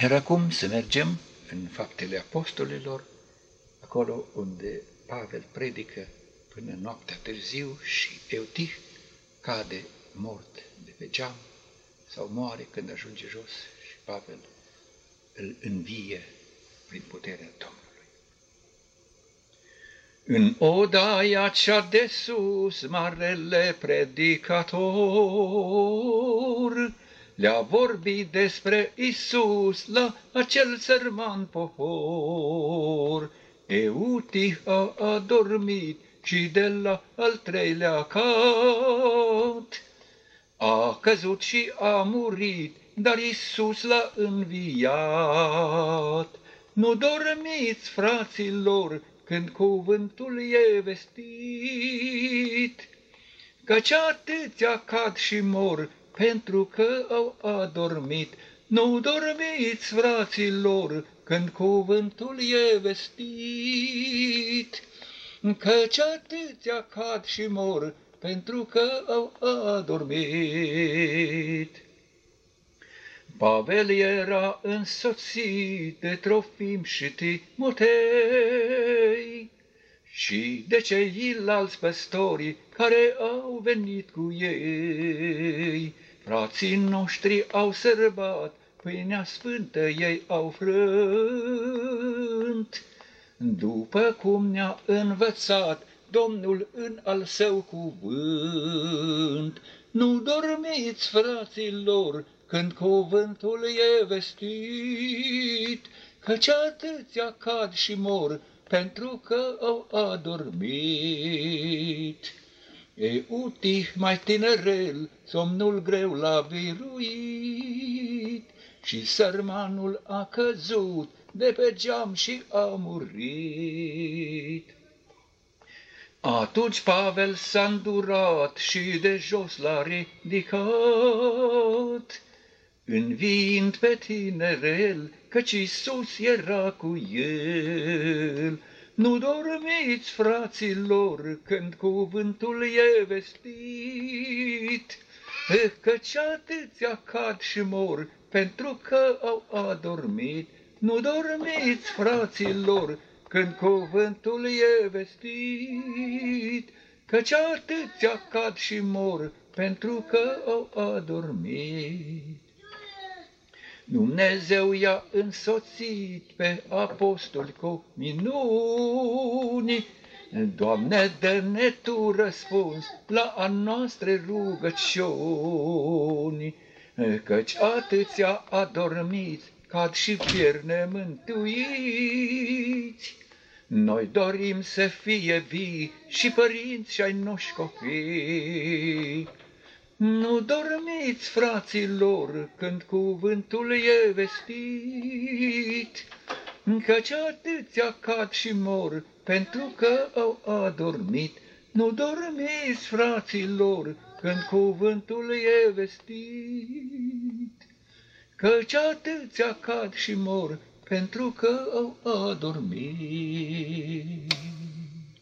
Iar acum să mergem în Faptele Apostolilor, acolo unde Pavel predică până noaptea târziu și Eutih cade mort de pe geam sau moare când ajunge jos și Pavel îl învie prin puterea Domnului. În odaia cea de sus, marele predicator le-a vorbit despre Isus la acel sărman popor. Eutih a adormit și de la al treilea cat a căzut și a murit, dar Isus l-a înviat. Nu dormiți, fraților, când cuvântul e vestit, căci atâția cad și mor pentru că au adormit. Nu dormiți, fraților, când cuvântul e vestit, căci atâția cad și mor pentru că au adormit. Pavel era însoțit de Trofim și Timotei și de ceilalți păstori care au venit cu ei. Frații noștri au sărbat, pâinea sfântă ei au frânt, după cum ne-a învățat Domnul în al său cuvânt. Nu dormiți, fraților, când cuvântul e vestit, căci atâția cad și mor pentru că au adormit. Eutih mai tinerel, somnul greu l-a biruit și sărmanul a căzut de pe geam și a murit. Atunci Pavel s-a îndurat și de jos l-a ridicat, înviind pe tinerel, căci Iisus era cu el. Nu dormiți, fraților, când cuvântul e vestit, căci atâția cad și mor pentru că au adormit. Nu dormiți, fraților, când cuvântul e vestit, căci atâția cad și mor pentru că au adormit. Dumnezeu i-a însoțit pe apostoli cu minuni. Doamne, dă-ne Tu răspuns la a noastre rugăciuni, căci atâția adormiți cad și pierd nemântuiți. Noi dorim să fie vii și părinți și ai noștri copii. Nu dormiți, fraților, când cuvântul e vestit, căci atâția cad și mor pentru că au adormit. Nu dormiți, fraților, când cuvântul e vestit, căci atâția cad și mor pentru că au adormit.